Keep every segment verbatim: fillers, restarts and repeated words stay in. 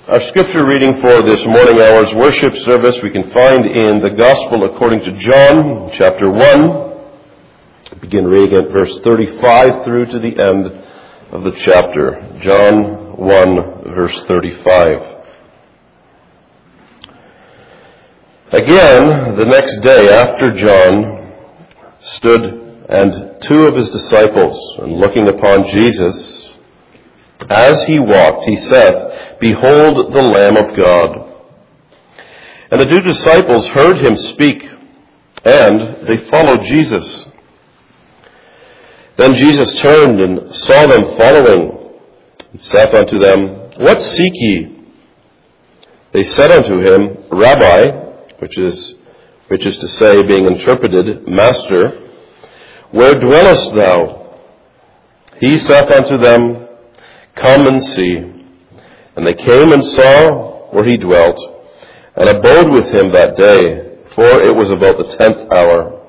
Our scripture reading for this morning hour's worship service we can find in the Gospel according to John, chapter one. Begin reading at verse thirty-five through to the end of the chapter. John one, verse thirty-five. Again, the next day after John stood and two of his disciples, and looking upon Jesus, as he walked, he said, "Behold the Lamb of God." And the two disciples heard him speak, and they followed Jesus. Then Jesus turned and saw them following, and saith unto them, "What seek ye?" They said unto him, "Rabbi," which is, which is to say, being interpreted, "Master, where dwellest thou?" He saith unto them, "Come and see." And they came and saw where he dwelt, and abode with him that day, for it was about the tenth hour.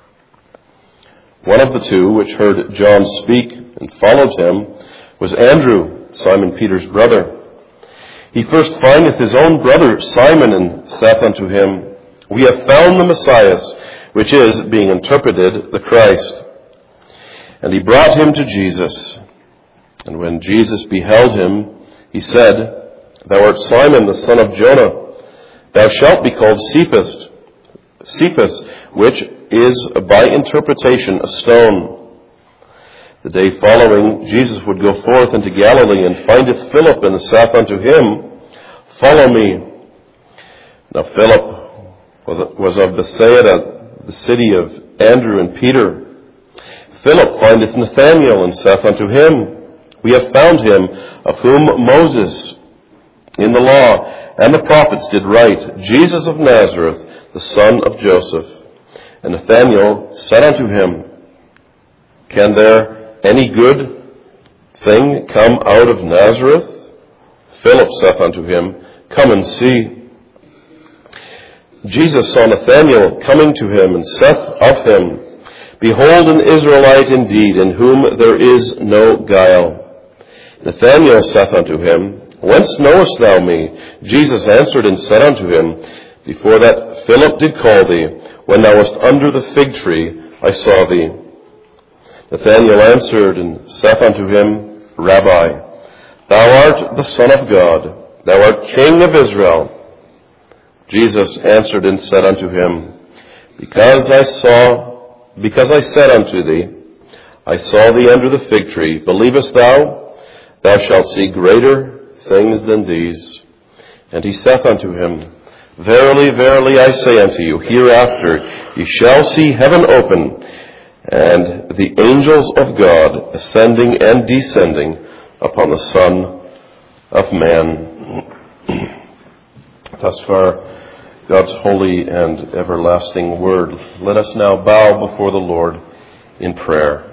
One of the two which heard John speak and followed him was Andrew, Simon Peter's brother. He first findeth his own brother Simon, and saith unto him, "We have found the Messiah," which is, being interpreted, the Christ. And he brought him to Jesus. And when Jesus beheld him, he said, "Thou art Simon, the son of Jonah. Thou shalt be called Cephas, Cephas, which is by interpretation a stone." The day following, Jesus would go forth into Galilee, and findeth Philip, and saith unto him, "Follow me." Now Philip was of Bethsaida, the city of Andrew and Peter. Philip findeth Nathanael, and saith unto him, "We have found him of whom Moses in the law and the prophets did write, Jesus of Nazareth, the son of Joseph." And Nathanael said unto him, "Can there any good thing come out of Nazareth?" Philip saith unto him, "Come and see." Jesus saw Nathanael coming to him, and saith of him, "Behold an Israelite indeed, in whom there is no guile." Nathanael saith unto him, "Whence knowest thou me?" Jesus answered and said unto him, "Before that Philip did call thee, when thou wast under the fig tree, I saw thee." Nathanael answered and saith unto him, "Rabbi, thou art the Son of God, thou art King of Israel." Jesus answered and said unto him, Because I saw, because I said unto thee, I saw thee under the fig tree, believest thou? Thou shalt see greater things than these. And he saith unto him, Verily, verily, I say unto you, hereafter ye shall see heaven open, and the angels of God ascending and descending upon the Son of Man. Thus far, God's holy and everlasting word. Let us now bow before the Lord in prayer.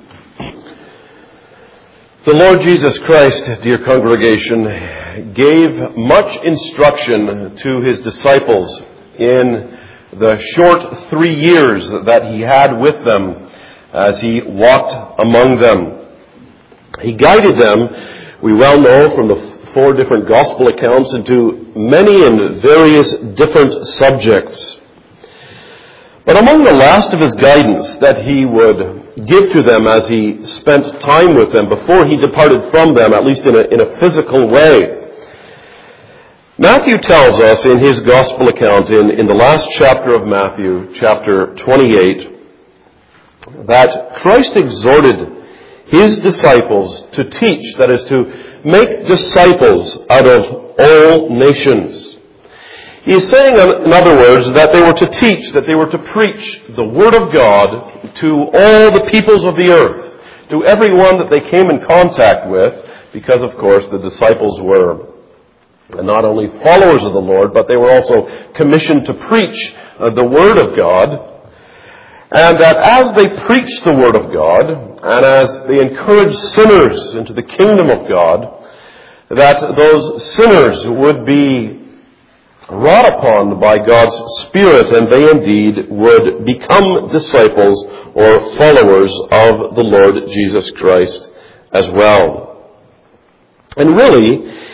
The Lord Jesus Christ, dear congregation, gave much instruction to his disciples in the short three years that he had with them as he walked among them. He guided them, we well know from the four different gospel accounts, into many and various different subjects. But among the last of his guidance that he would give to them as he spent time with them before he departed from them, at least in a, in a physical way, Matthew tells us in his gospel account, in, in the last chapter of Matthew, chapter twenty-eight, that Christ exhorted his disciples to teach, that is, to make disciples out of all nations. He is saying, in other words, that they were to teach, that they were to preach the Word of God to all the peoples of the earth, to everyone that they came in contact with, because, of course, the disciples were not only followers of the Lord, but they were also commissioned to preach uh, the Word of God. And that as they preached the Word of God, and as they encouraged sinners into the kingdom of God, that those sinners would be wrought upon by God's Spirit, and they indeed would become disciples or followers of the Lord Jesus Christ as well. And really,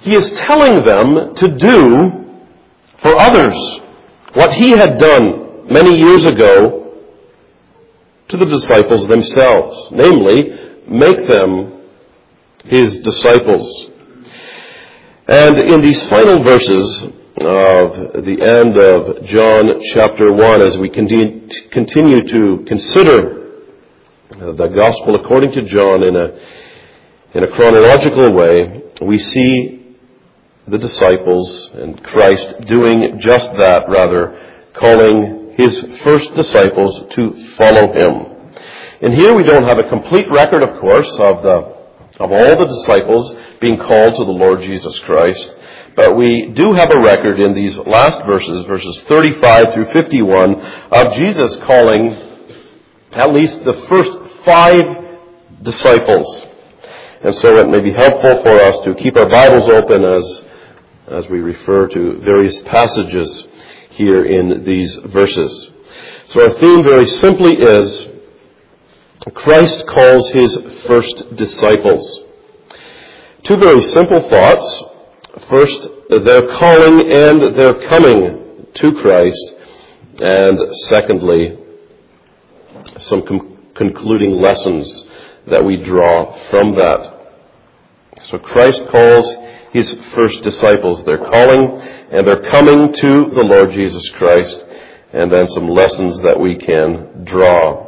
He is telling them to do for others what he had done many years ago to the disciples themselves, namely, make them his disciples. And in these final verses of the end of John chapter one, as we continue to consider the Gospel according to John in a, in a chronological way, we see the disciples and Christ doing just that, rather, calling his first disciples to follow him. And here we don't have a complete record, of course, of the of all the disciples being called to the Lord Jesus Christ, but we do have a record in these last verses, verses thirty-five through fifty-one, of Jesus calling at least the first five disciples. And so it may be helpful for us to keep our Bibles open as as we refer to various passages here in these verses. So our theme very simply is Christ calls his first disciples. Two very simple thoughts. First, their calling and their coming to Christ. And secondly, some com- concluding lessons that we draw from that. So Christ calls his first disciples, their calling and their coming to the Lord Jesus Christ, and then some lessons that we can draw.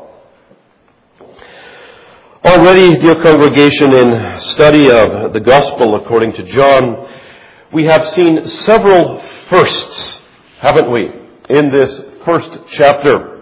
Already, dear congregation, in study of the Gospel according to John, we have seen several firsts, haven't we, in this first chapter.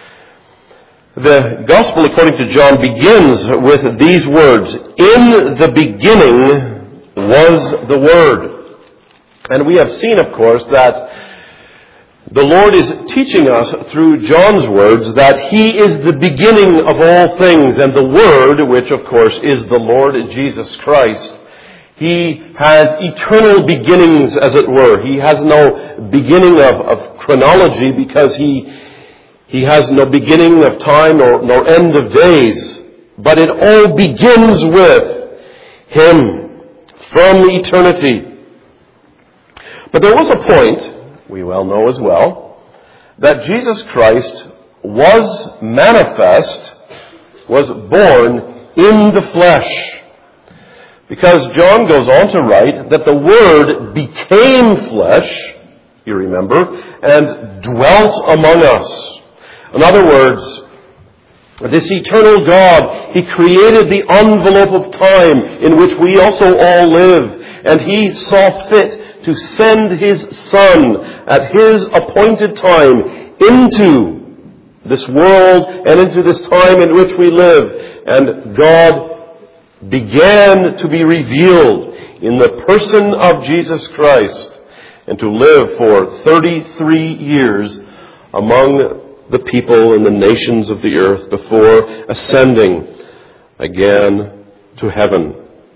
The Gospel according to John begins with these words, "In the beginning was the Word." And we have seen, of course, that the Lord is teaching us through John's words that he is the beginning of all things, and the Word, which of course is the Lord Jesus Christ, he has eternal beginnings, as it were. He has no beginning of, of chronology because he he has no beginning of time nor, nor end of days. But it all begins with him from eternity. But there was a point, we well know as well, that Jesus Christ was manifest, was born in the flesh. Because John goes on to write that the Word became flesh, you remember, and dwelt among us. In other words, this eternal God, he created the envelope of time in which we also all live, and he saw fit to send his Son at his appointed time into this world and into this time in which we live. And God began to be revealed in the person of Jesus Christ and to live for thirty-three years among the people and the nations of the earth before ascending again to heaven.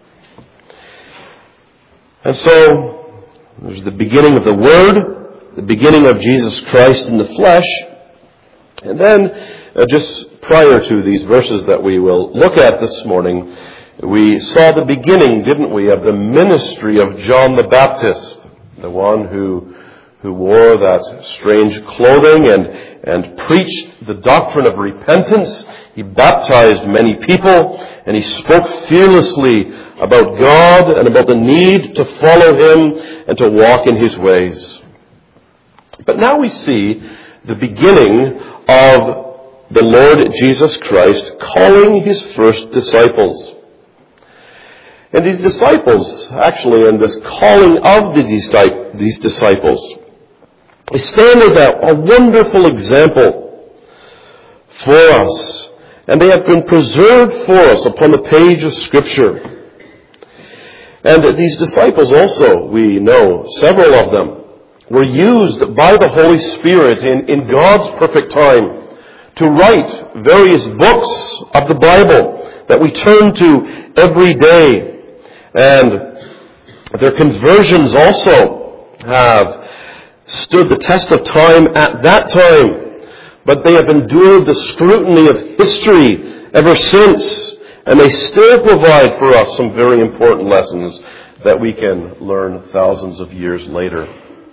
And so, there's the beginning of the Word, the beginning of Jesus Christ in the flesh, and then uh, just prior to these verses that we will look at this morning, we saw the beginning, didn't we, of the ministry of John the Baptist, the one who who wore that strange clothing and, and preached the doctrine of repentance. He baptized many people, and he spoke fearlessly about God and about the need to follow him and to walk in his ways. But now we see the beginning of the Lord Jesus Christ calling his first disciples. And these disciples, actually, and this calling of the these disciples, they stand as a, a wonderful example for us. And they have been preserved for us upon the page of Scripture. And these disciples also, we know, several of them, were used by the Holy Spirit in, in God's perfect time to write various books of the Bible that we turn to every day. And their conversions also have stood the test of time at that time, but they have endured the scrutiny of history ever since, and they still provide for us some very important lessons that we can learn thousands of years later.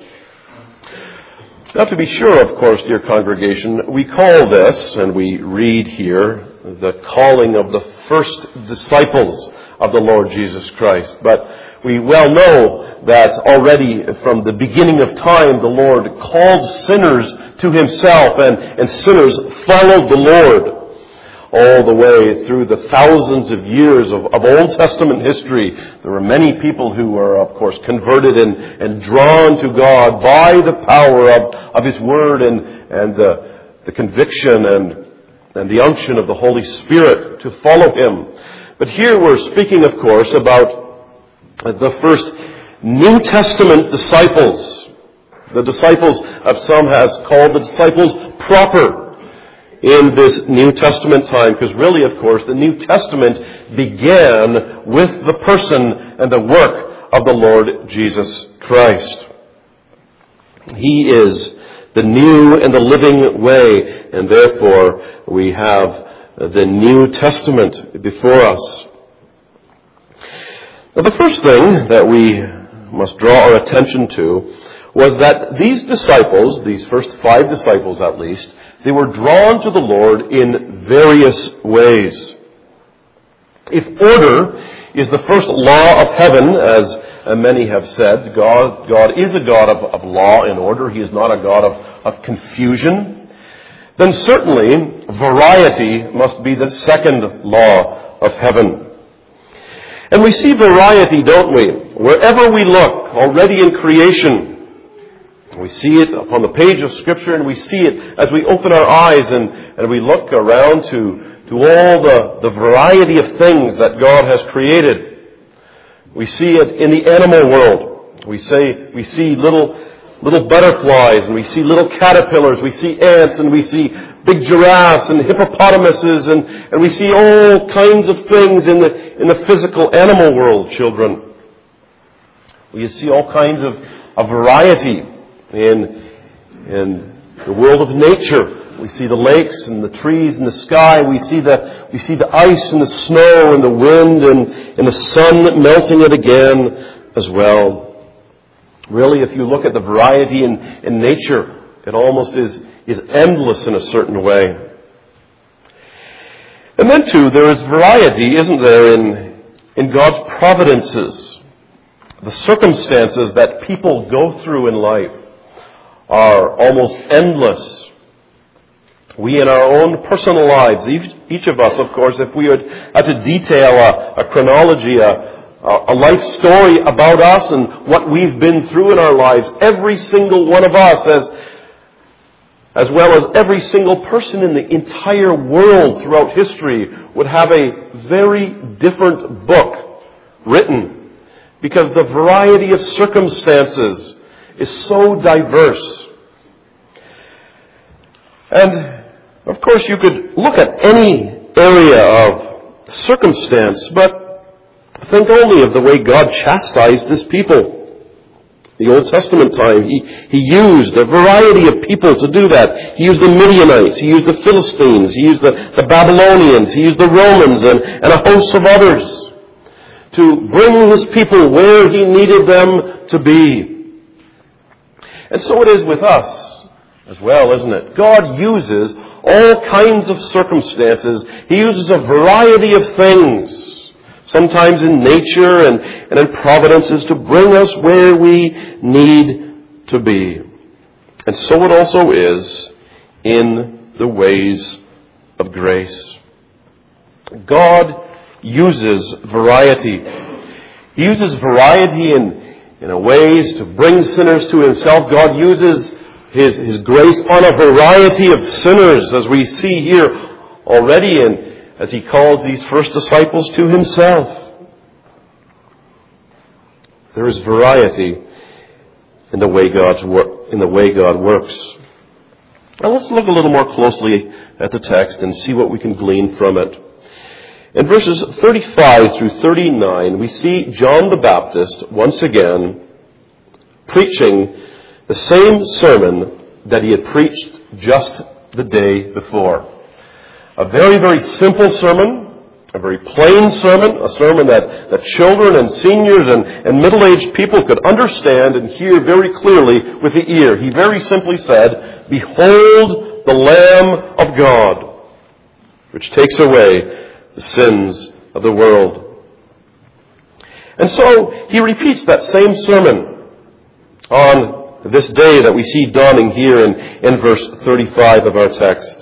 Now, to be sure, of course, dear congregation, we call this, and we read here, the calling of the first disciples of the Lord Jesus Christ. But we well know that already from the beginning of time, the Lord called sinners to himself, and, and sinners followed the Lord all the way through the thousands of years of, of Old Testament history. There were many people who were, of course, converted and, and drawn to God by the power of, of His Word and, and the, the conviction and, and the unction of the Holy Spirit to follow Him. But here we're speaking, of course, about the first New Testament disciples. The disciples, of some has called the disciples proper in this New Testament time, because really, of course, the New Testament began with the person and the work of the Lord Jesus Christ. He is the new and the living way, and therefore we have the New Testament before us. Now, the first thing that we must draw our attention to was that these disciples, these first five disciples at least, they were drawn to the Lord in various ways. If order is the first law of heaven, as many have said, God, God is a God of, of law and order. He is not a God of, of confusion. Then certainly variety must be the second law of heaven. And we see variety, don't we? Wherever we look, already in creation, we see it upon the page of Scripture, and we see it as we open our eyes and, and we look around to, to all the, the variety of things that God has created. We see it in the animal world. We say we see little little butterflies, and we see little caterpillars, we see ants, and we see big giraffes and hippopotamuses, and, and we see all kinds of things in the in the physical animal world, children. We see all kinds of, of variety in in the world of nature. We see the lakes and the trees and the sky. We see the we see the ice and the snow and the wind and, and the sun melting it again as well. Really, if you look at the variety in, in nature, it almost is, is endless in a certain way. And then too, there is variety, isn't there, in, in God's providences. The circumstances that people go through in life are almost endless. We in our own personal lives, each, each of us, of course, if we would had to detail a, a chronology, a, a life story about us and what we've been through in our lives, every single one of us, as, as well as every single person in the entire world throughout history, would have a very different book written, because the variety of circumstances is so diverse. And, of course, you could look at any area of circumstance, but think only of the way God chastised His people. The Old Testament time, He, he used a variety of people to do that. He used the Midianites, He used the Philistines, He used the, the Babylonians, He used the Romans, and, and a host of others to bring His people where He needed them to be. And so it is with us as well, isn't it? God uses all kinds of circumstances. He uses a variety of things, sometimes in nature and, and in providences, to bring us where we need to be. And so it also is in the ways of grace. God uses variety. He uses variety in, in ways to bring sinners to Himself. God uses His, His grace on a variety of sinners, as we see here already in as He called these first disciples to Himself. There is variety in the way God's work, in the way God works. Now let's look a little more closely at the text and see what we can glean from it. In verses thirty-five through thirty-nine, we see John the Baptist once again preaching the same sermon that he had preached just the day before. A very, very simple sermon, A very plain sermon, a sermon that, that children and seniors and, and middle-aged people could understand and hear very clearly with the ear. He very simply said, "Behold the Lamb of God, which takes away the sins of the world." And so he repeats that same sermon on this day that we see dawning here in, in verse thirty-five of our text.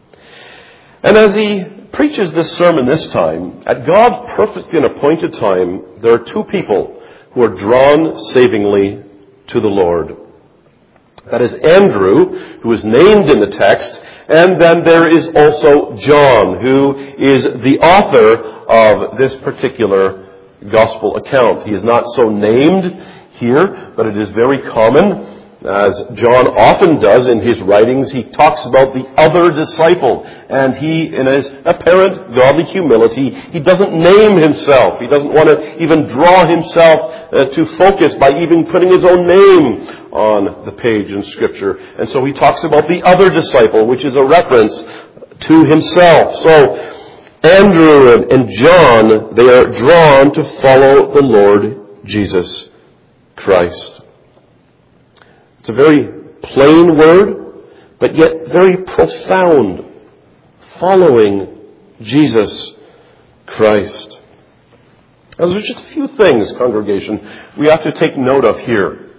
And as he preaches this sermon this time, at God's perfect and appointed time, there are two people who are drawn savingly to the Lord. That is Andrew, who is named in the text, and then there is also John, who is the author of this particular gospel account. He is not so named here, but it is very common, as John often does in his writings. He talks about the other disciple, and he, in his apparent godly humility, he doesn't name himself. He doesn't want to even draw himself uh, to focus by even putting his own name on the page in Scripture. And so he talks about the other disciple, which is a reference to himself. So Andrew and, and John, they are drawn to follow the Lord Jesus Christ. It's a very plain word, but yet very profound. Following Jesus Christ. Now, there's just a few things, congregation, we have to take note of here.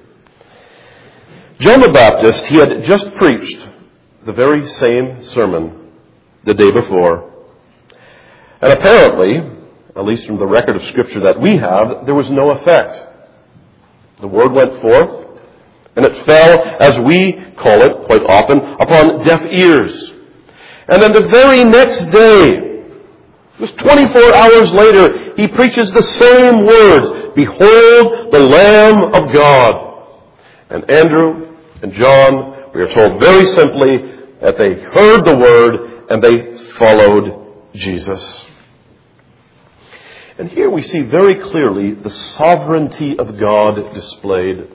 John the Baptist, he had just preached the very same sermon the day before. And apparently, at least from the record of Scripture that we have, there was no effect. The word went forth, and it fell, as we call it quite often, upon deaf ears. And then the very next day, just twenty-four hours later, he preaches the same words, "Behold the Lamb of God." And Andrew and John, we are told very simply that they heard the word and they followed Jesus. And here we see very clearly the sovereignty of God displayed.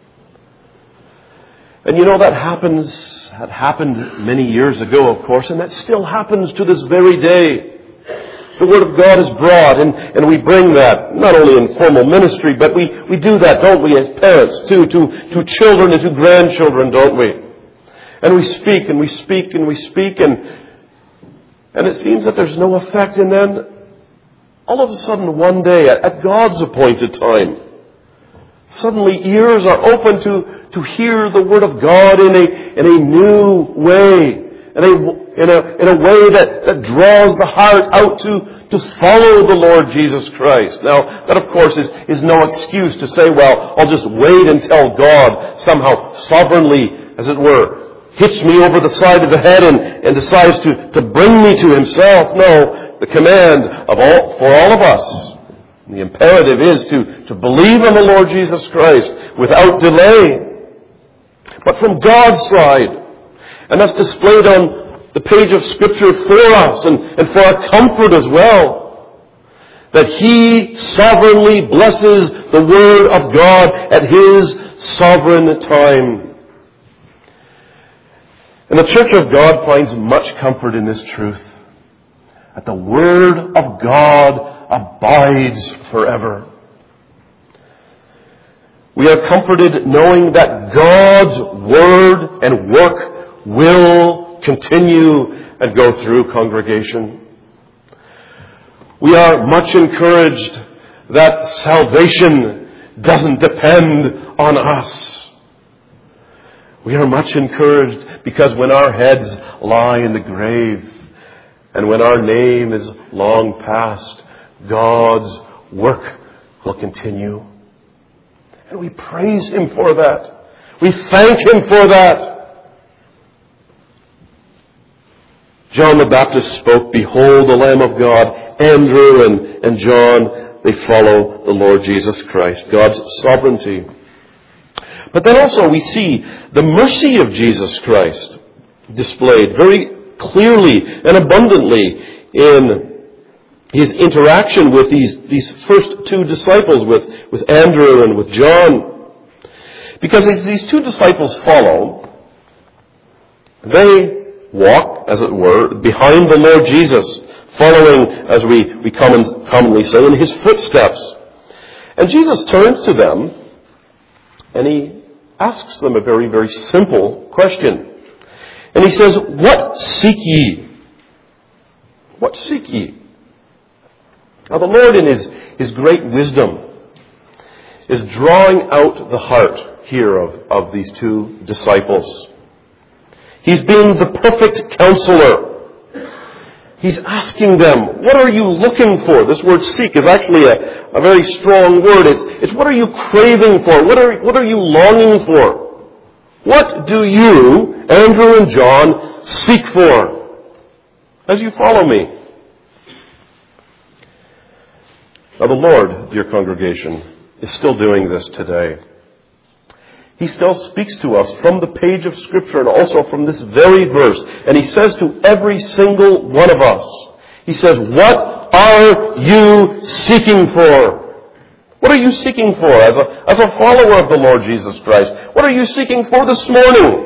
And you know, that happens, that happened many years ago, of course, and that still happens to this very day. The Word of God is broad, and, and we bring that, not only in formal ministry, but we, we do that, don't we, as parents, too, to, to children and to grandchildren, don't we? And we speak, and we speak, and we speak, and, and it seems that there's no effect, and then, all of a sudden, one day, at, at God's appointed time, suddenly ears are open to, to hear the Word of God in a, in a new way. In a, in a, in a way that, that draws the heart out to, to follow the Lord Jesus Christ. Now, that of course is, is no excuse to say, well, I'll just wait until God somehow sovereignly, as it were, hits me over the side of the head and, and decides to, to bring me to Himself. No, the command of all, for all of us, the imperative is to, to believe in the Lord Jesus Christ without delay. But from God's side, and that's displayed on the page of Scripture for us and, and for our comfort as well, that He sovereignly blesses the Word of God at His sovereign time. And the Church of God finds much comfort in this truth, that the Word of God abides forever. We are comforted knowing that God's Word and work will continue and go through, congregation. We are much encouraged that salvation doesn't depend on us. We are much encouraged because when our heads lie in the grave and when our name is long past, God's work will continue. And we praise Him for that. We thank Him for that. John the Baptist spoke, "Behold the Lamb of God." Andrew and, and John, they follow the Lord Jesus Christ, God's sovereignty. But then also we see the mercy of Jesus Christ displayed very clearly and abundantly in His interaction with these, these first two disciples, with, with Andrew and with John. Because as these two disciples follow, they walk, as it were, behind the Lord Jesus, following, as we, we common, commonly say, in his footsteps. And Jesus turns to them and he asks them a very, very simple question. And he says, "What seek ye? What seek ye?" Now the Lord in his, his great wisdom is drawing out the heart here of, of these two disciples. He's being the perfect counselor. He's asking them, what are you looking for? This word seek is actually a, a very strong word. It's, it's what are you craving for? What are, what are you longing for? What do you, Andrew and John, seek for? As you follow me. Now the Lord, dear congregation, is still doing this today. He still speaks to us from the page of Scripture and also from this very verse. And he says to every single one of us, he says, what are you seeking for? What are you seeking for as a, as a follower of the Lord Jesus Christ? What are you seeking for this morning?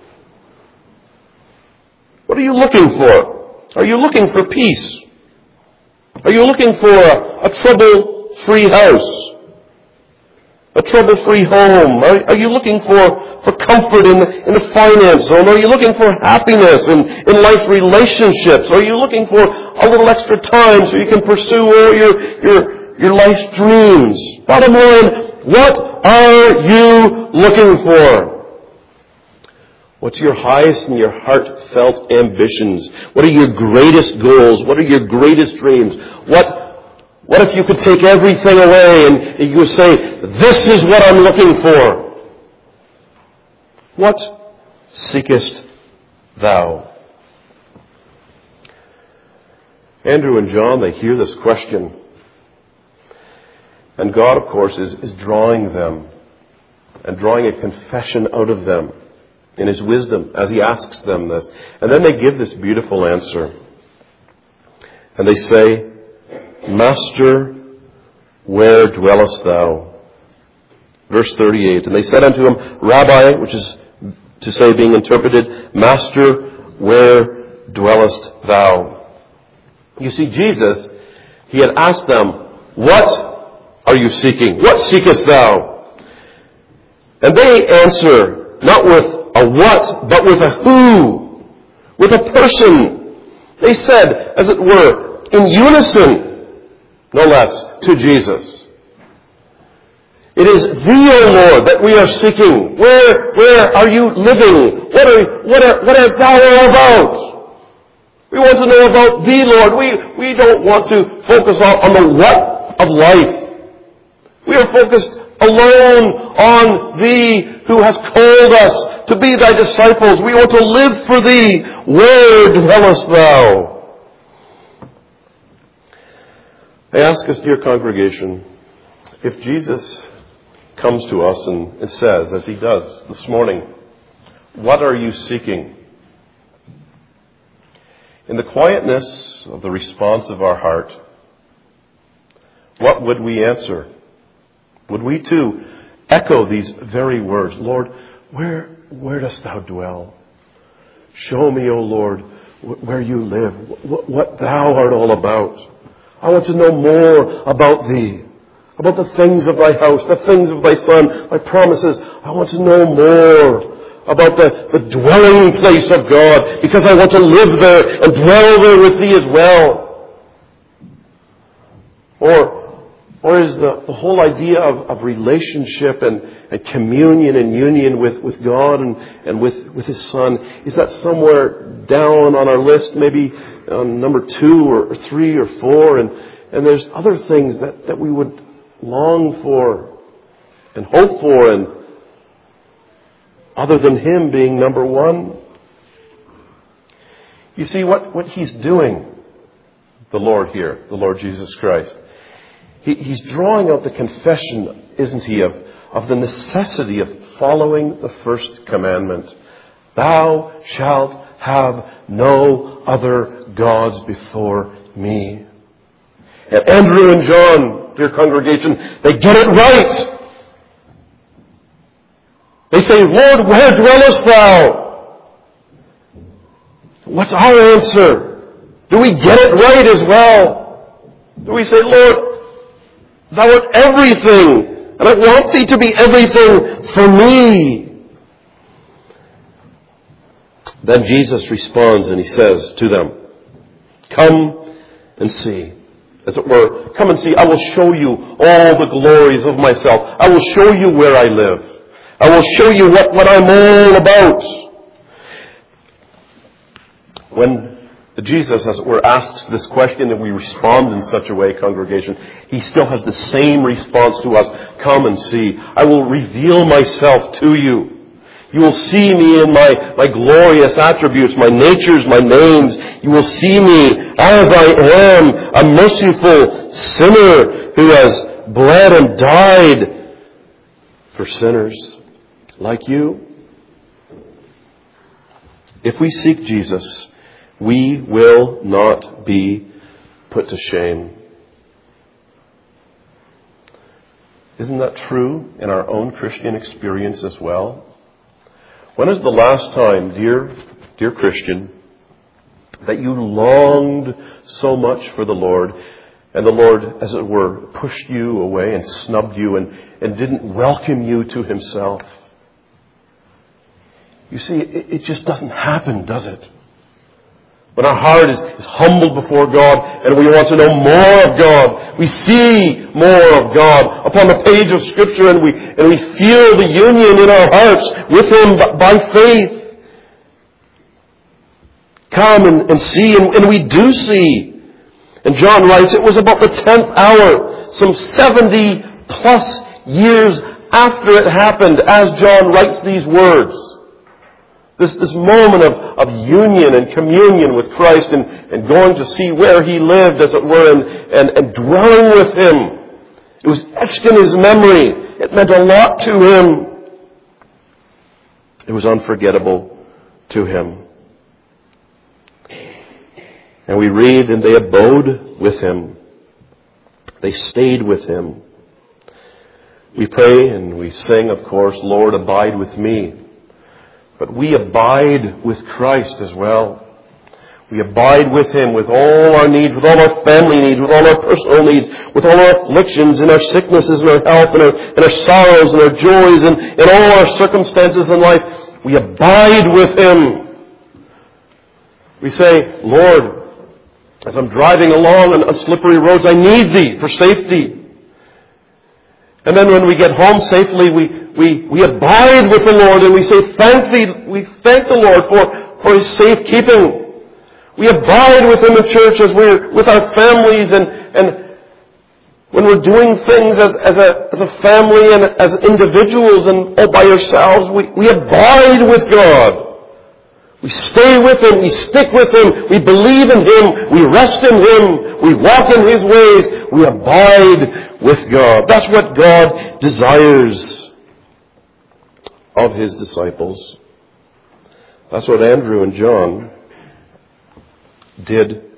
What are you looking for? Are you looking for peace? Are you looking for a, a trouble-free house? A trouble-free home? Are, are you looking for, for comfort in the, in the finance zone? Are you looking for happiness in, in life relationships? Are you looking for a little extra time so you can pursue all your, your, your life's dreams? Bottom line, what are you looking for? What's your highest and your heartfelt ambitions? What are your greatest goals? What are your greatest dreams? What What if you could take everything away and you could say, this is what I'm looking for? What seekest thou? Andrew and John, they hear this question. And God, of course, is, is drawing them and drawing a confession out of them in his wisdom as he asks them this. And then they give this beautiful answer. And they say, Master, where dwellest thou? Verse thirty-eight. And they said unto him, Rabbi, which is to say being interpreted, Master, where dwellest thou? You see, Jesus, he had asked them, what are you seeking? What seekest thou? And they answer, not with a what, but with a who, with a person. They said, as it were, in unison, no less, to Jesus. It is Thee, O Lord, that we are seeking. Where, where are you living? What are, what are, what art Thou all about? We want to know about Thee, Lord. We, we don't want to focus on, on the what of life. We are focused alone on Thee who has called us to be Thy disciples. We want to live for Thee. Where dwellest Thou? I ask us, dear congregation, if Jesus comes to us and, and says, as he does this morning, what are you seeking? In the quietness of the response of our heart, what would we answer? Would we too echo these very words? Lord, where, where dost thou dwell? Show me, O Lord, where you live, what, what thou art all about. I want to know more about Thee, about the things of Thy house, the things of Thy Son, Thy promises. I want to know more about the, the dwelling place of God, because I want to live there and dwell there with Thee as well. Or, or is the, the whole idea of, of relationship and, and communion and union with, with God and, and with, with His Son, is that somewhere down on our list, maybe on number two or three or four, and, and there's other things that, that we would long for and hope for, and other than Him being number one? You see, what, what He's doing, the Lord here, the Lord Jesus Christ, he, He's drawing out the confession, isn't He, of, of the necessity of following the first commandment. Thou shalt have no other gods before me. And Andrew and John, dear congregation, they get it right. They say, Lord, where dwellest thou? What's our answer? Do we get it right as well? Do we say, Lord, thou art everything, and I want thee to be everything for me? Then Jesus responds and he says to them, come and see. As it were, come and see. I will show you all the glories of myself. I will show you where I live. I will show you what, what I'm all about. When Jesus, as it were, asks this question and we respond in such a way, congregation, he still has the same response to us. Come and see. I will reveal myself to you. You will see me in my, my glorious attributes, my natures, my names. You will see me as I am, a merciful sinner who has bled and died for sinners like you. If we seek Jesus, we will not be put to shame. Isn't that true in our own Christian experience as well? When is the last time, dear, dear Christian, that you longed so much for the Lord, and the Lord, as it were, pushed you away and snubbed you and, and didn't welcome you to himself? You see, it, it just doesn't happen, does it? When our heart is, is humbled before God and we want to know more of God, we see more of God upon the page of Scripture, and we and we feel the union in our hearts with Him by faith. Come and, and see, and, and we do see. And John writes, it was about the tenth hour, some seventy plus years after it happened, as John writes these words. This, this moment of, of union and communion with Christ, and, and going to see where He lived, as it were, and, and, and dwelling with Him. It was etched in his memory. It meant a lot to him. It was unforgettable to him. And we read, and they abode with Him. They stayed with Him. We pray and we sing, of course, Lord, abide with me. But we abide with Christ as well. We abide with Him with all our needs, with all our family needs, with all our personal needs, with all our afflictions and our sicknesses and our health and our, and our sorrows and our joys and, and all our circumstances in life. We abide with Him. We say, Lord, as I'm driving along on slippery roads, I need Thee for safety. And then when we get home safely, we, we, we abide with the Lord and we say, thank Thee, we thank the Lord for, for His safekeeping. We abide with Him in church as we're with our families, and, and when we're doing things as, as, a, as a family and as individuals and all by ourselves, we, we abide with God. We stay with Him, we stick with Him, we believe in Him, we rest in Him, we walk in His ways, we abide with God. That's what God desires of His disciples. That's what Andrew and John did.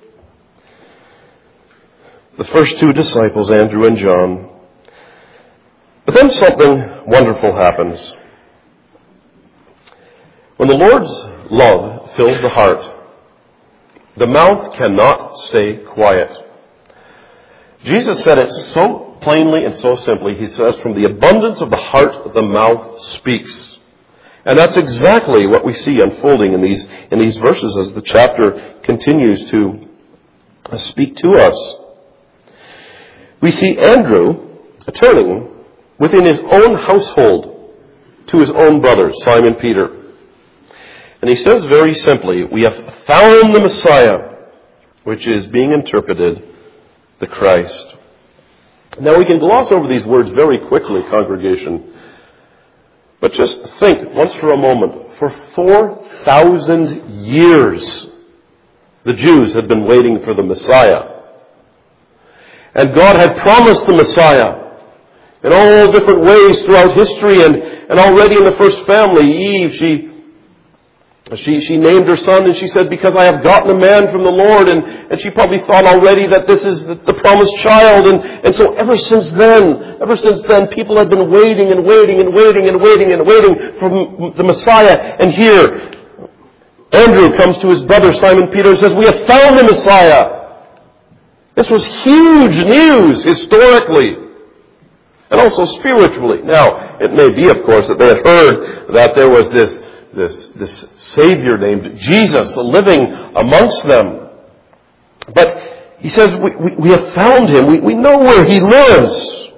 The first two disciples, Andrew and John. But then something wonderful happens. When the Lord's love fills the heart, the mouth cannot stay quiet. Jesus said it so plainly and so simply. He says, from the abundance of the heart, the mouth speaks. And that's exactly what we see unfolding in these, in these verses as the chapter continues to speak to us. We see Andrew turning within his own household to his own brother, Simon Peter. And he says very simply, we have found the Messiah, which is being interpreted the Christ. Now we can gloss over these words very quickly, congregation. But just think once for a moment. For four thousand years, the Jews had been waiting for the Messiah. And God had promised the Messiah in all different ways throughout history, and, and already in the first family, Eve, she She, she named her son, and she said, because I have gotten a man from the Lord. And, and she probably thought already that this is the, the promised child. And, and so ever since then, ever since then, people had been waiting and waiting and waiting and waiting and waiting for the Messiah. And here, Andrew comes to his brother Simon Peter and says, "We have found the Messiah." This was huge news historically and also spiritually. Now, it may be, of course, that they had heard that there was this, this, this Savior named Jesus living amongst them. But he says, we, we, we have found him. We, we know where he lives.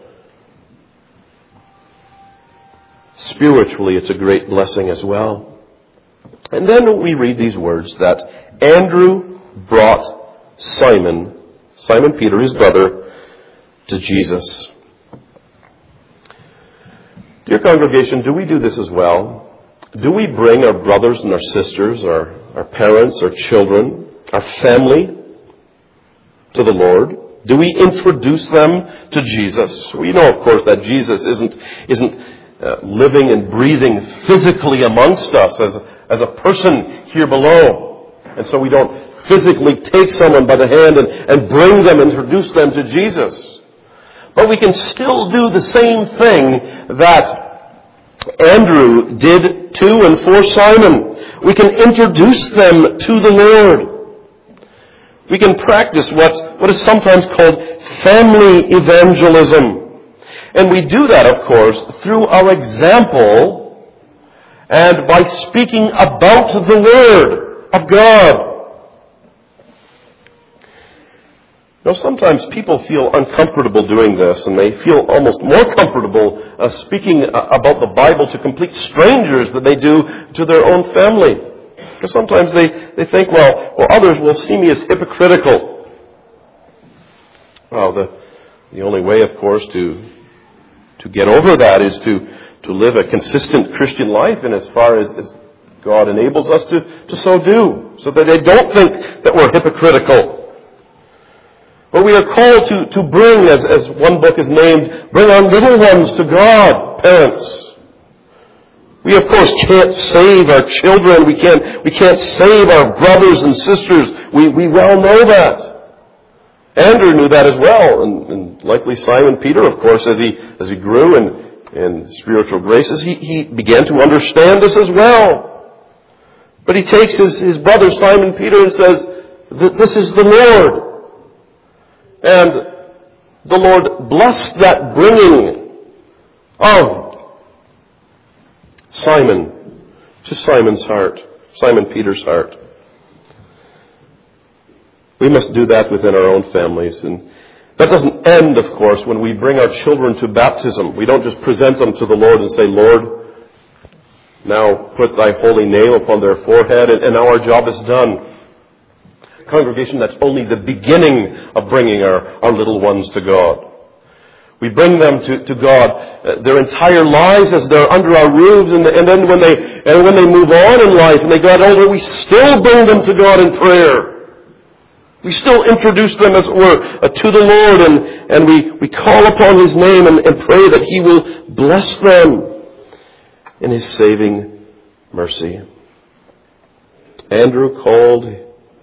Spiritually, it's a great blessing as well. And then we read these words that Andrew brought Simon, Simon Peter, his brother, to Jesus. Dear congregation, do we do this as well? Do we bring our brothers and our sisters, our, our parents, our children, our family to the Lord? Do we introduce them to Jesus? We know, of course, that Jesus isn't, isn't uh, living and breathing physically amongst us as as a person here below. And so we don't physically take someone by the hand and, and bring them, introduce them to Jesus. But we can still do the same thing that Andrew did to and for Simon. We can introduce them to the Lord. We can practice what, what is sometimes called family evangelism. And we do that, of course, through our example and by speaking about the Word of God. Now, sometimes people feel uncomfortable doing this, and they feel almost more comfortable uh, speaking uh, about the Bible to complete strangers than they do to their own family. Because sometimes they, they think, well, well, others will see me as hypocritical. Well, the, the only way, of course, to, to get over that is to to live a consistent Christian life, and as far as, as God enables us to, to so do, so that they don't think that we're hypocritical. But we are called to, to bring, as, as one book is named, bring our little ones to God, parents. We, of course, can't save our children. We can't, we can't save our brothers and sisters. We, we well know that. Andrew knew that as well, and, and likely Simon Peter, of course, as he, as he grew and in spiritual graces, he, he began to understand this as well. But he takes his, his brother Simon Peter and says, "This is the Lord." And the Lord blessed that bringing of Simon to Simon's heart, Simon Peter's heart. We must do that within our own families. And that doesn't end, of course, when we bring our children to baptism. We don't just present them to the Lord and say, "Lord, now put thy holy name upon their forehead," and, and now our job is done. Congregation, that's only the beginning of bringing our, our little ones to God. We bring them to, to God uh, their entire lives as they're under our roofs, and, and then when they and when they move on in life and they get older, we still bring them to God in prayer. We still introduce them, as it were, uh, to the Lord, and, and we, we call upon His name and, and pray that He will bless them in His saving mercy. Andrew called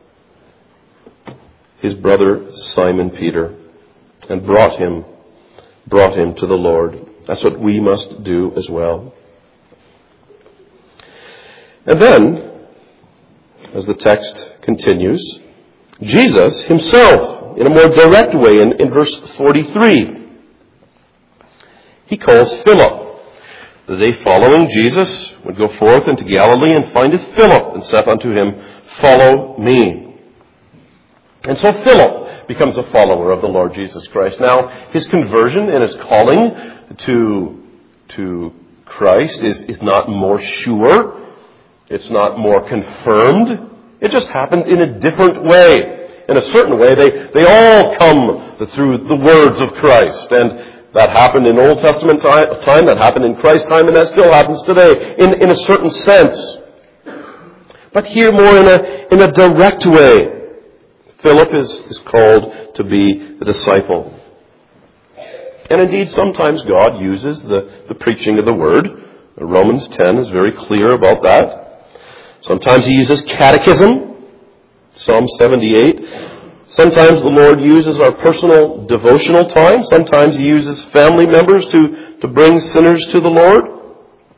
his brother Simon Peter and brought him, brought him to the Lord. That's what we must do as well. And then, as the text continues, Jesus himself, in a more direct way, in, in verse forty-three, he calls Philip. The day following, Jesus would go forth into Galilee and findeth Philip, and saith unto him, "Follow me." And so Philip becomes a follower of the Lord Jesus Christ. Now, his conversion and his calling to, to Christ is, is not more sure. It's not more confirmed. It just happened in a different way. In a certain way, they, they all come through the words of Christ. And that happened in Old Testament time, that happened in Christ's time, and that still happens today, in, in a certain sense. But here more in a, in a direct way. Philip is, is called to be a disciple. And indeed, sometimes God uses the, the preaching of the Word. Romans ten is very clear about that. Sometimes He uses catechism, Psalm seventy-eight. Sometimes the Lord uses our personal devotional time. Sometimes He uses family members to, to bring sinners to the Lord.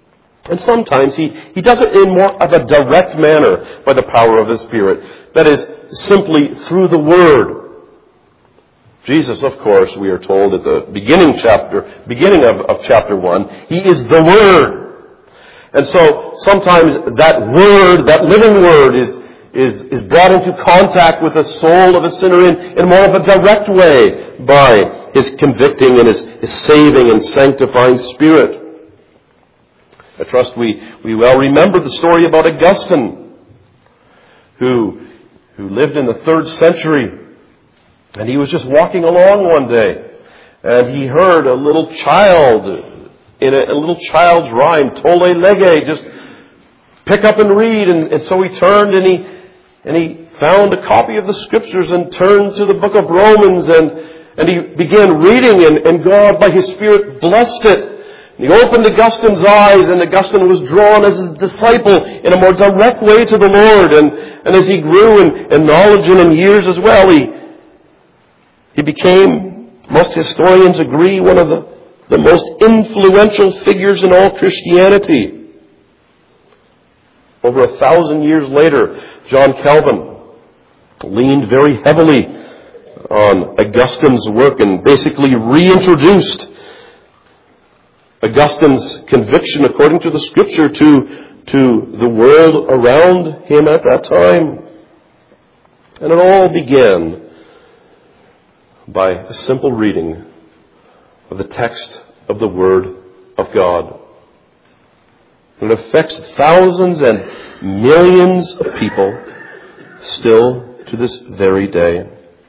And sometimes he, he does it in more of a direct manner by the power of the Spirit. That is, simply through the Word. Jesus, of course, we are told at the beginning chapter, beginning of, of chapter one, He is the Word. And so sometimes that Word, that living Word is, is, is brought into contact with the soul of a sinner in, in more of a direct way by His convicting and His, His saving and sanctifying Spirit. I trust we, we well remember the story about Augustine, who, who lived in the third century. And he was just walking along one day, and he heard a little child, in a, a little child's rhyme, Tolle lege, just pick up and read. And, and so he turned and he, and he found a copy of the Scriptures and turned to the book of Romans, and, and he began reading, and, and God, by His Spirit, blessed it. He opened Augustine's eyes, and Augustine was drawn as a disciple in a more direct way to the Lord. And, and as he grew in, in knowledge and in years as well, he, he became, most historians agree, one of the, the most influential figures in all Christianity. Over a thousand years later, John Calvin leaned very heavily on Augustine's work and basically reintroduced Augustine's conviction according to the Scripture to, to the world around him at that time. And it all began by a simple reading of the text of the Word of God. It affects thousands and millions of people still to this very day.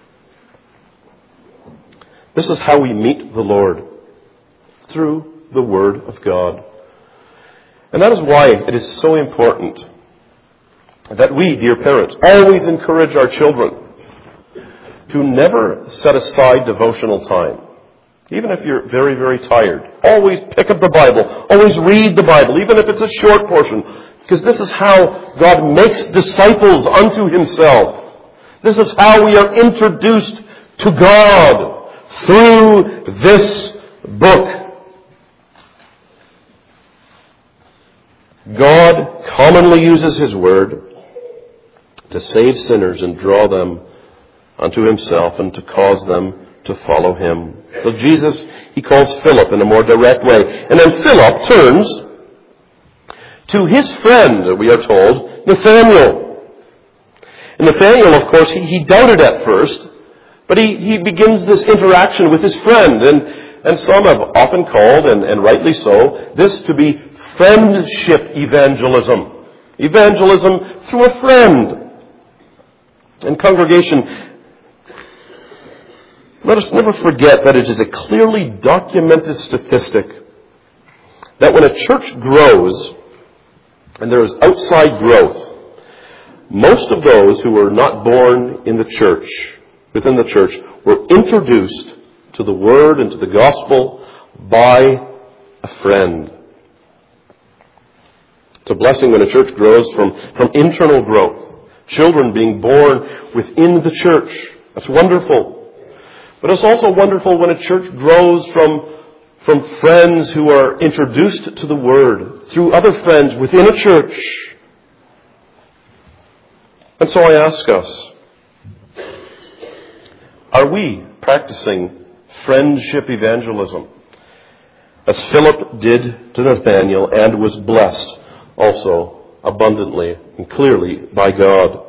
This is how we meet the Lord, through the Word of God. And that is why it is so important that we, dear parents, always encourage our children to never set aside devotional time. Even if you're very, very tired, always pick up the Bible. Always read the Bible, even if it's a short portion. Because this is how God makes disciples unto Himself. This is how we are introduced to God, through this book. God commonly uses His Word to save sinners and draw them unto Himself and to cause them to follow Him. So Jesus, He calls Philip in a more direct way. And then Philip turns to his friend, we are told, Nathanael. And Nathanael, of course, he, he doubted at first, but he, he begins this interaction with his friend. And, and some have often called, and, and rightly so, this to be friendship evangelism. Evangelism through a friend. And congregation, let us never forget that it is a clearly documented statistic that when a church grows and there is outside growth, most of those who were not born in the church, within the church, were introduced to the Word and to the Gospel by a friend. It's a blessing when a church grows from, from internal growth. Children being born within the church. That's wonderful. But it's also wonderful when a church grows from, from friends who are introduced to the Word through other friends within a church. And so I ask us, are we practicing friendship evangelism as Philip did to Nathanael and was blessed also abundantly and clearly by God?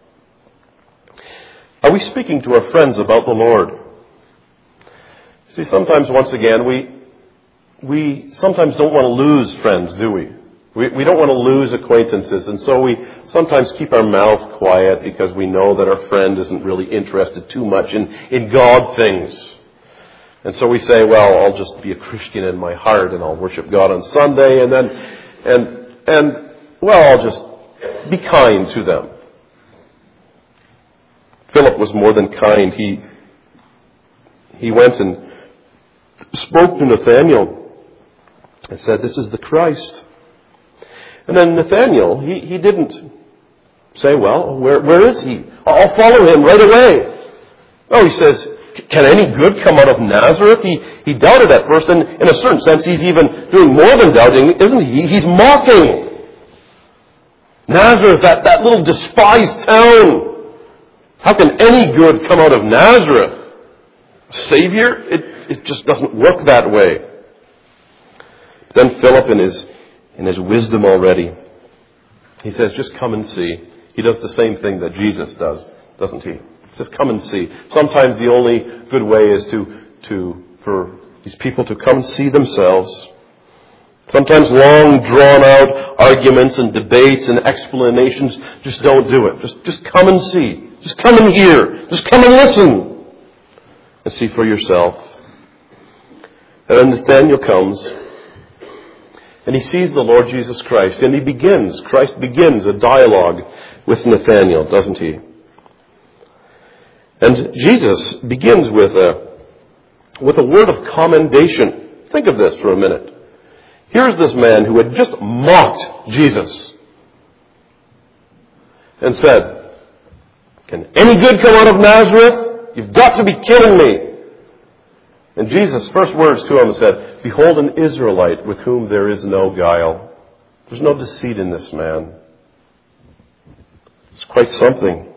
Are we speaking to our friends about the Lord? See, sometimes, once again, we we sometimes don't want to lose friends, do we? We, we don't want to lose acquaintances, and so we sometimes keep our mouth quiet because we know that our friend isn't really interested too much in, in God things. And so we say, well, I'll just be a Christian in my heart and I'll worship God on Sunday, and then, and, and, well, I'll just be kind to them. Philip was more than kind. He, he went and spoke to Nathanael and said, this is the Christ. And then Nathanael, he, he didn't say, well, where, where is he? I'll follow him right away. Oh, he says, can any good come out of Nazareth? He, he doubted at first, and in a certain sense he's even doing more than doubting, isn't he? He's mocking. Nazareth, that, that little despised town. How can any good come out of Nazareth? Savior? It, it just doesn't work that way. Then Philip, in his, in his wisdom already, he says, just come and see. He does the same thing that Jesus does, doesn't he? He says, come and see. Sometimes the only good way is to, to, for these people to come and see themselves. Sometimes long drawn out arguments and debates and explanations just don't do it. Just, just come and see. Just come and hear. Just come and listen. And see for yourself. And then Nathanael comes. And he sees the Lord Jesus Christ. And he begins, Christ begins a dialogue with Nathanael, doesn't he? And Jesus begins with a, with a word of commendation. Think of this for a minute. Here's this man who had just mocked Jesus and said, can any good come out of Nazareth? You've got to be kidding me. And Jesus' first words to him said, behold an Israelite with whom there is no guile. There's no deceit in this man. It's quite something.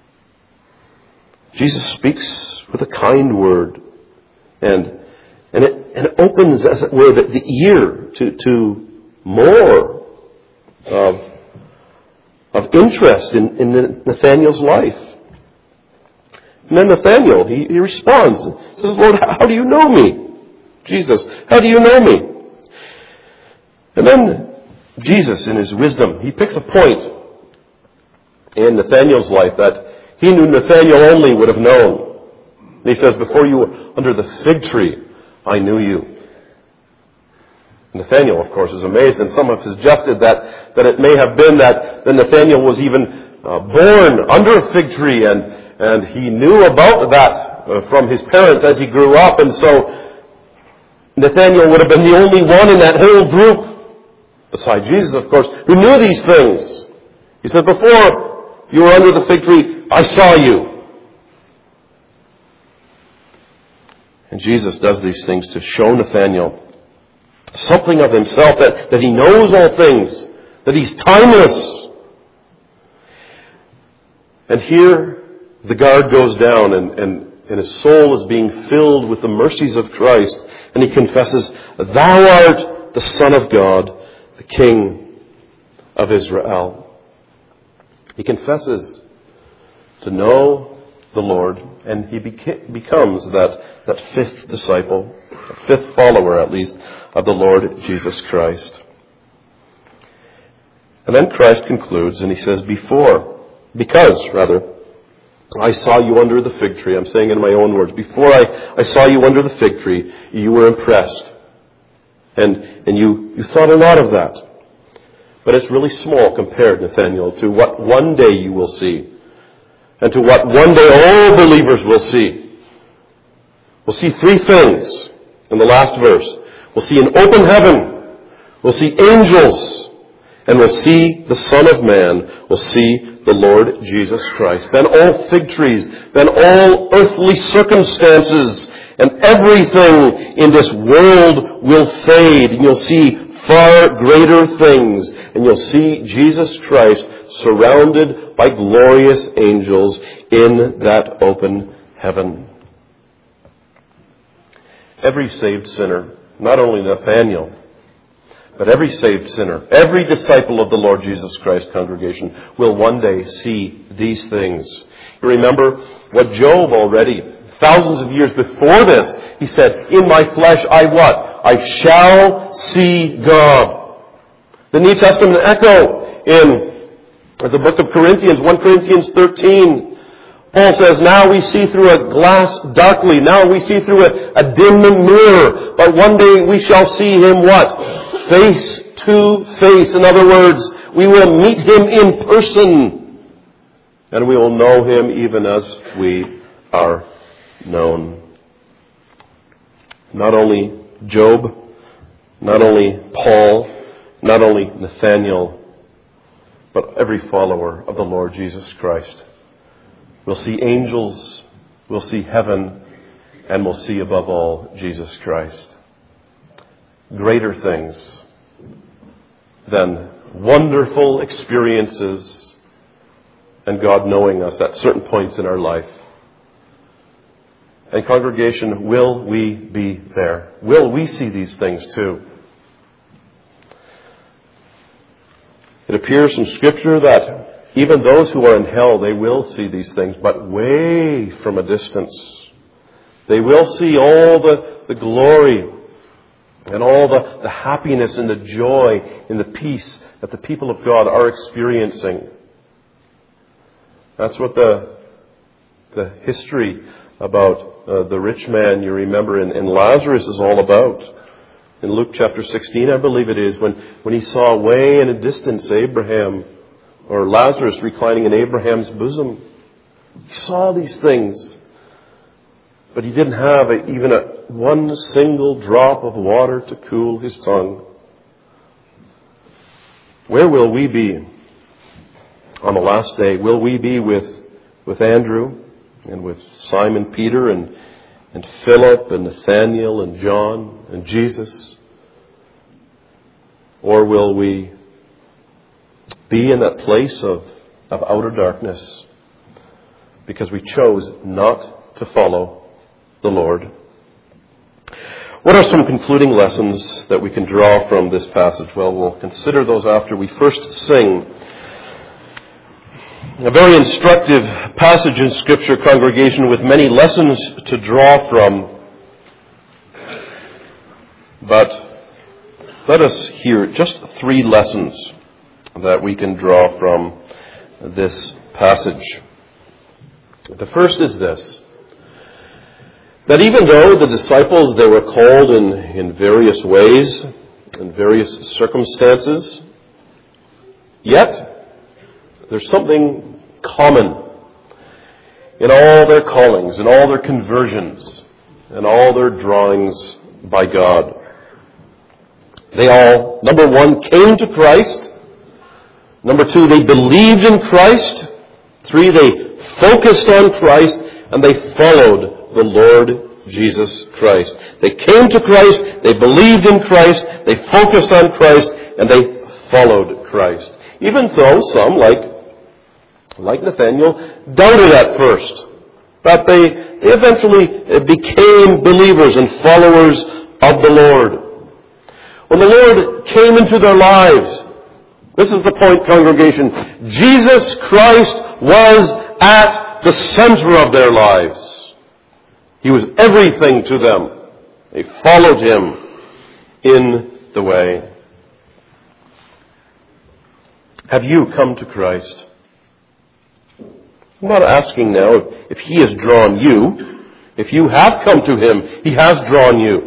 Jesus speaks with a kind word, and and it and it opens, as it were, the, the ear to to more of of interest in, in Nathanael's life. And then Nathanael, he, he responds, he says, Lord, how do you know me? Jesus, how do you know me? And then Jesus, in his wisdom, he picks a point in Nathanael's life that he knew Nathanael only would have known. And he says, before you were under the fig tree, I knew you. Nathanael, of course, is amazed, and some have suggested that, that it may have been that, that Nathanael was even uh, born under a fig tree, and, and he knew about that uh, from his parents as he grew up, and so Nathanael would have been the only one in that whole group, beside Jesus, of course, who knew these things. He said, before you were under the fig tree, I saw you. And Jesus does these things to show Nathanael something of himself, that, that he knows all things, that he's timeless. And here the guard goes down, and, and, and his soul is being filled with the mercies of Christ, and he confesses, thou art the Son of God, the King of Israel. He confesses to know the Lord, and he beca- becomes that, that fifth disciple, that fifth follower at least, of the Lord Jesus Christ. And then Christ concludes, and he says, before, because, rather, I saw you under the fig tree, I'm saying it in my own words, before I, I saw you under the fig tree, you were impressed. And, and you, you thought a lot of that. But it's really small compared, Nathanael, to what one day you will see. And to what one day all believers will see. We'll see three things in the last verse. We'll see an open heaven. We'll see angels. And we'll see the Son of Man. We'll see the Lord Jesus Christ. Then all fig trees. Then all earthly circumstances. And everything in this world will fade. And you'll see far greater things. And you'll see Jesus Christ surrounded by glorious angels in that open heaven. Every saved sinner, not only Nathanael, but every saved sinner, every disciple of the Lord Jesus Christ congregation will one day see these things. You remember what Job already, thousands of years before this, he said, in my flesh I what? I shall see God. The New Testament echo in the book of Corinthians, First Corinthians thirteen, Paul says, now we see through a glass darkly, now we see through a, a dim mirror, but one day we shall see him what? Face to face. In other words, we will meet him in person, and we will know him even as we are known. Not only Job, not only Paul, not only Nathanael, but every follower of the Lord Jesus Christ. We'll see angels, we'll see heaven, and will see above all Jesus Christ. Greater things than wonderful experiences and God knowing us at certain points in our life. And congregation, will we be there? Will we see these things too? It appears from Scripture that even those who are in hell, they will see these things, but way from a distance. They will see all the, the glory and all the, the happiness and the joy and the peace that the people of God are experiencing. That's what the, the history about uh, the rich man, you remember, in, in Lazarus is all about. In Luke chapter sixteen, I believe it is, when, when he saw way in a distance Abraham, or Lazarus reclining in Abraham's bosom. He saw these things, but he didn't have a, even a one single drop of water to cool his tongue. Where will we be on the last day? Will we be with, with Andrew and with Simon Peter and, and Philip and Nathaniel and John and Jesus? Or will we be in that place of, of outer darkness because we chose not to follow the Lord? What are some concluding lessons that we can draw from this passage? Well, we'll consider those after we first sing. A very instructive passage in Scripture, congregation, with many lessons to draw from. But let us hear just three lessons that we can draw from this passage. The first is this: that even though the disciples, they were called in, in various ways, in various circumstances, yet there's something common in all their callings, in all their conversions, and all their drawings by God. They all, number one, came to Christ. Number two, they believed in Christ. Three, they focused on Christ, and they followed the Lord Jesus Christ. They came to Christ, they believed in Christ, they focused on Christ, and they followed Christ. Even though some, like, like Nathaniel, doubted at first. But they, they eventually became believers and followers of the Lord. When the Lord came into their lives, this is the point, congregation, Jesus Christ was at the center of their lives. He was everything to them. They followed Him in the way. Have you come to Christ? I'm not asking now if, if He has drawn you. If you have come to Him, He has drawn you.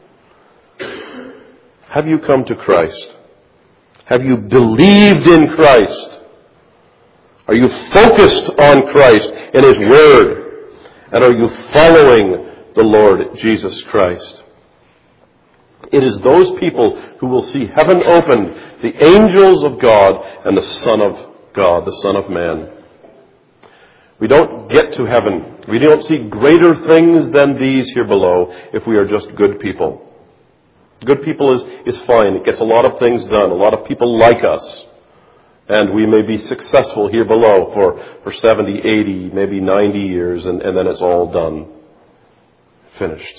Have you come to Christ? Have you believed in Christ? Are you focused on Christ and His Word? And are you following the Lord Jesus Christ? It is those people who will see heaven opened, the angels of God and the Son of God, the Son of Man. We don't get to heaven. We don't see greater things than these here below if we are just good people. Good people is, is fine. It gets a lot of things done. A lot of people like us. And we may be successful here below for, for seventy, eighty, maybe ninety years, and, and then it's all done. Finished.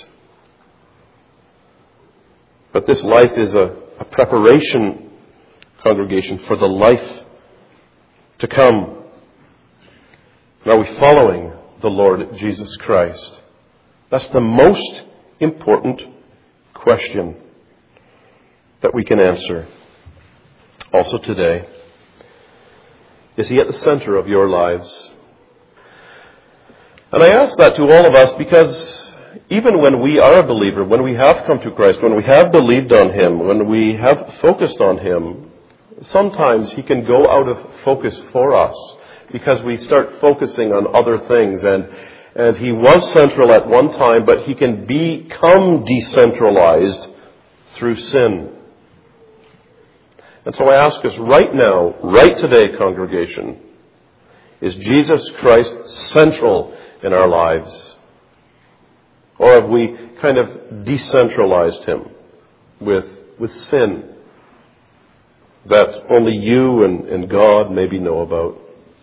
But this life is a, a preparation, congregation, for the life to come. Are we following the Lord Jesus Christ? That's the most important question that we can answer. Also today, is He at the center of your lives? And I ask that to all of us because even when we are a believer, when we have come to Christ, when we have believed on Him, when we have focused on Him, sometimes He can go out of focus for us because we start focusing on other things. And, and He was central at one time, but He can become decentralized through sin. And so I ask us right now, right today, congregation, is Jesus Christ central in our lives? Or have we kind of decentralized him with, with sin that only you and, and God maybe know about?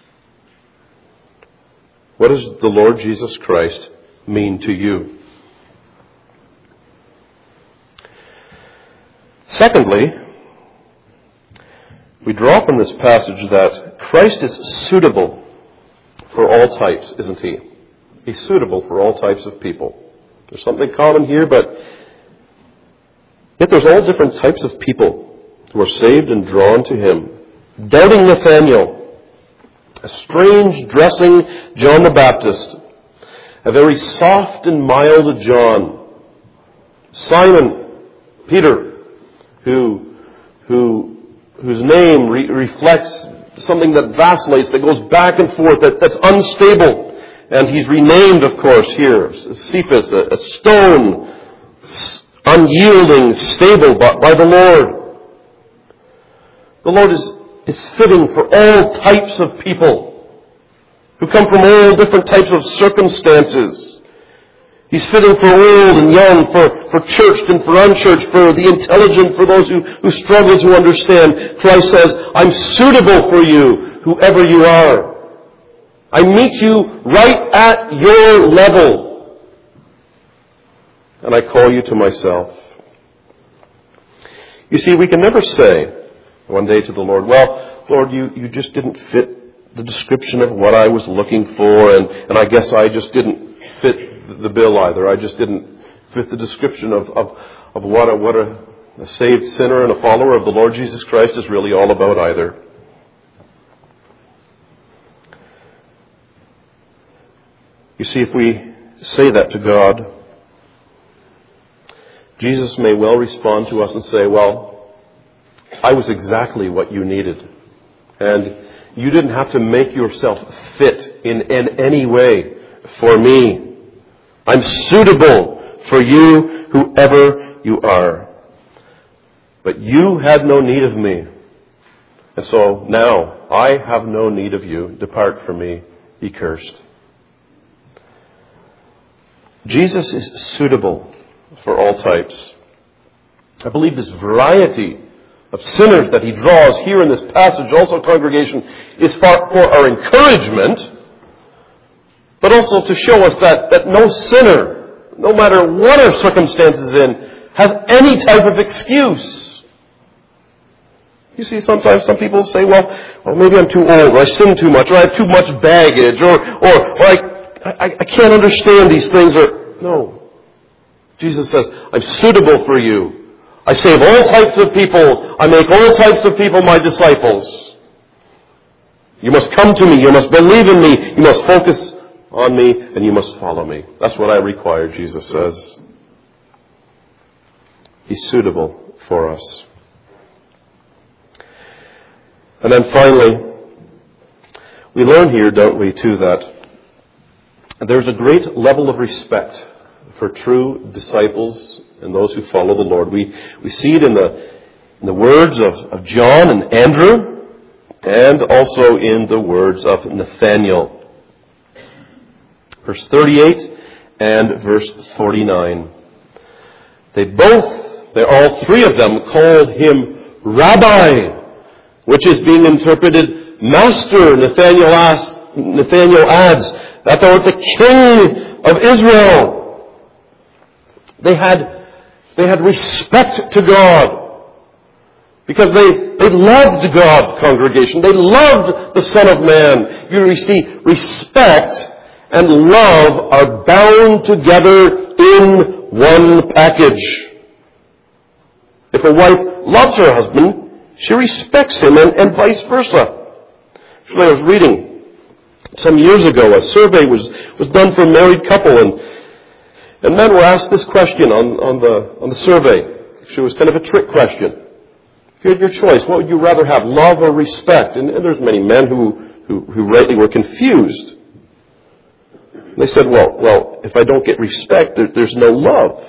What does the Lord Jesus Christ mean to you? Secondly, we draw from this passage that Christ is suitable for all types, isn't he? He's suitable for all types of people. There's something common here, but yet there's all different types of people who are saved and drawn to him. Doubting Nathanael, a strange dressing John the Baptist, a very soft and mild John, Simon, Peter, who, who, whose name re- reflects something that vacillates, that goes back and forth, that, that's unstable. And he's renamed, of course, here, Cephas, a, a stone, unyielding, stable by, by the Lord. The Lord is, is fitting for all types of people who come from all different types of circumstances. He's fitting for old and young, for, for churched and for unchurched, for the intelligent, for those who, who struggle to understand. Christ says, I'm suitable for you, whoever you are. I meet you right at your level. And I call you to myself. You see, we can never say one day to the Lord, well, Lord, you, you just didn't fit the description of what I was looking for, and, and I guess I just didn't fit the bill either. I just didn't fit the description of, of, of what, a, what a, a saved sinner and a follower of the Lord Jesus Christ is really all about either. You see, if we say that to God, Jesus may well respond to us and say, well, I was exactly what you needed. And you didn't have to make yourself fit in, in any way for me. I'm suitable for you, whoever you are. But you had no need of me. And so now I have no need of you. Depart from me, ye cursed. Jesus is suitable for all types. I believe this variety of sinners that he draws here in this passage, also congregation, is for, for our encouragement, but also to show us that, that no sinner, no matter what our circumstances in, has any type of excuse. You see, sometimes some people say, well, well maybe I'm too old, or I sin too much, or I have too much baggage, or, or, or I I, I can't understand these things. Or no. Jesus says, I'm suitable for you. I save all types of people. I make all types of people my disciples. You must come to me. You must believe in me. You must focus on me. And you must follow me. That's what I require, Jesus says. He's suitable for us. And then finally, we learn here, don't we, too, that there's a great level of respect for true disciples and those who follow the Lord. We we see it in the in the words of, of John and Andrew, and also in the words of Nathanael. Verse thirty-eight and verse forty-nine. They both, they all three of them called him Rabbi, which is being interpreted Master. Nathanael asks, Nathanael adds, that thou art the King of Israel. They had, they had respect to God because they, they loved God, congregation. They loved the Son of Man. You see, respect and love are bound together in one package. If a wife loves her husband, she respects him, and, and vice versa. Actually, I was reading some years ago, a survey was, was done for a married couple, and and men were asked this question on, on the on the survey. It was kind of a trick question. If you had your choice, what would you rather have, love or respect? And, and there's many men who, who, who rightly were confused. And they said, well, well, if I don't get respect, there, there's no love.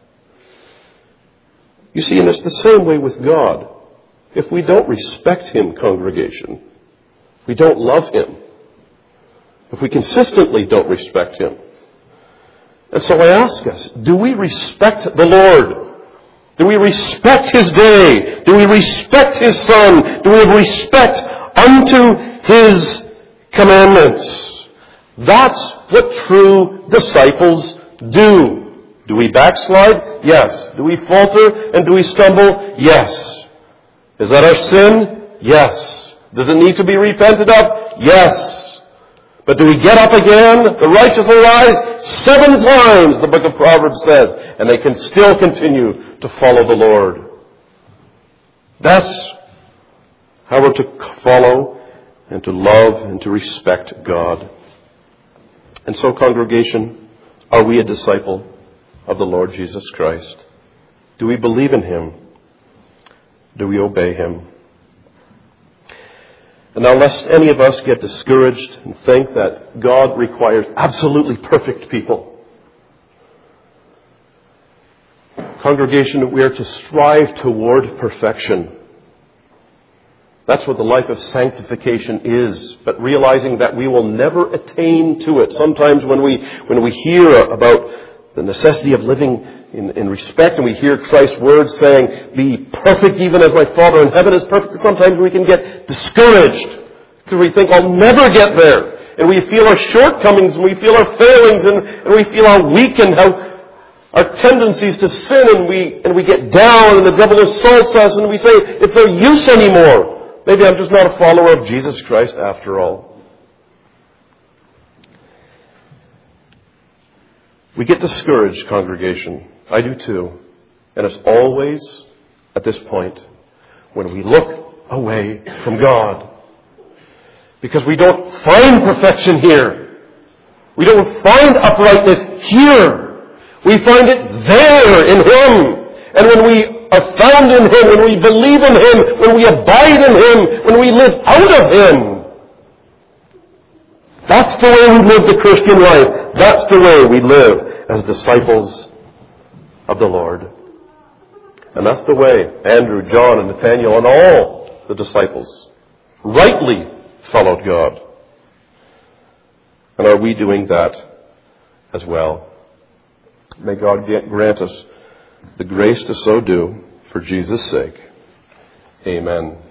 You see, and it's the same way with God. If we don't respect him, congregation, we don't love him. If we consistently don't respect him, And so I ask us, do we respect the Lord? Do we respect His day? Do we respect His Son? Do we have respect unto His commandments? That's what true disciples do. Do we backslide? Yes. Do we falter and do we stumble? Yes. Is that our sin? Yes. Does it need to be repented of? Yes. But do we get up again? The righteous will rise seven times, the book of Proverbs says, and they can still continue to follow the Lord. That's how we're to follow and to love and to respect God. And so, congregation, are we a disciple of the Lord Jesus Christ? Do we believe in Him? Do we obey Him? And now, lest any of us get discouraged and think that God requires absolutely perfect people. Congregation, we are to strive toward perfection. That's what the life of sanctification is, but realizing that we will never attain to it. Sometimes when we when we hear about the necessity of living in, in respect, and we hear Christ's words saying, be perfect even as my Father in heaven is perfect, sometimes we can get discouraged because we think, I'll never get there. And we feel our shortcomings, and we feel our failings, and, and we feel how weak and how our tendencies to sin, and we and we get down, and the devil assaults us, and we say, it's no use anymore. Maybe I'm just not a follower of Jesus Christ after all. We get discouraged, congregation. I do too. And it's always at this point when we look away from God. Because we don't find perfection here. We don't find uprightness here. We find it there in Him. And when we are found in Him, when we believe in Him, when we abide in Him, when we live out of Him, that's the way we live the Christian life. That's the way we live as disciples of the Lord. And that's the way Andrew, John, and Nathaniel, and all the disciples rightly followed God. And are we doing that as well? May God grant us the grace to so do for Jesus' sake. Amen.